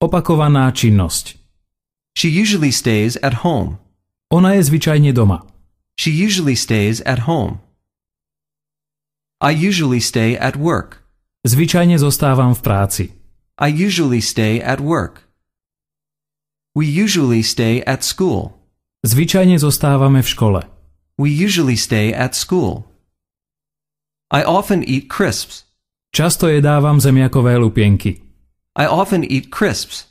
Opakovaná činnosť. She usually stays at home. Ona je zvyčajne doma. She usually stays at home. I usually stay at work. Zvyčajne zostávam v práci. I usually stay at work. We usually stay at school. Zvyčajne zostávame v škole. We usually stay at school. I often eat crisps. Často jedávam zemiakové lupienky. I often eat crisps.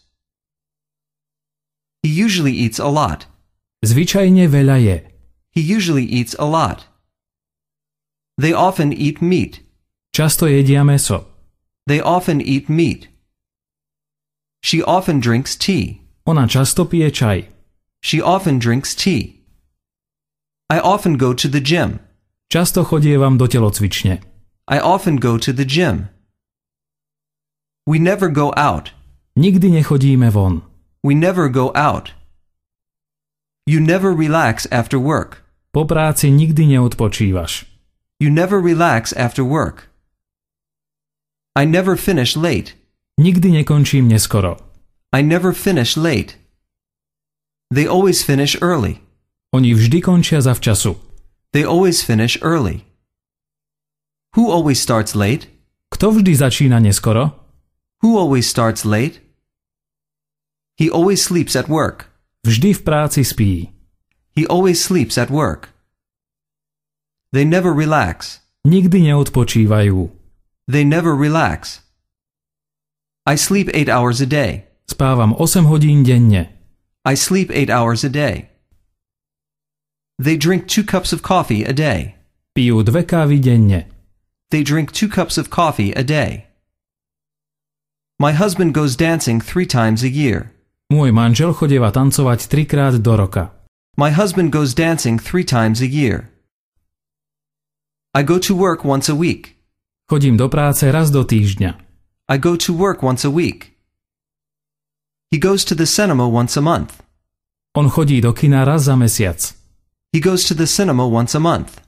He usually eats a lot. Zvyčajne veľa je. He usually eats a lot. They often eat meat. Často jedia mäso. They often eat meat. She often drinks tea. Ona často pije čaj. She often drinks tea. I often go to the gym. Často chodievam do telocvične. I often go to the gym. We never go out. Nikdy nechodíme von. We never go out. You never relax after work. Po práci nikdy neodpočívaš. You never relax after work. I never finish late. Nikdy nekončím neskoro. I never finish late. They always finish early. Oni vždy končia zavčasu. They always finish early. Who always starts late? Kto vždy začína neskoro? Who always starts late? He always sleeps at work. Vždy v práci spí. He always sleeps at work. They never relax. Nikdy neodpočívajú. They never relax. I sleep 8 hours a day. Spávam 8 hodín denne. I sleep 8 hours a day. They drink 2 cups of coffee a day. Pijú 2 kávy denne. They drink 2 cups of coffee a day. My husband goes dancing 3 times a year. Môj manžel chodieva tancovať 3-krát do roka. My husband goes dancing 3 times a year. I go to work once a week. Chodím do práce raz do týždňa. I go to work once a week. He goes to the cinema once a month. On chodí do kina raz za mesiac. He goes to the cinema once a month.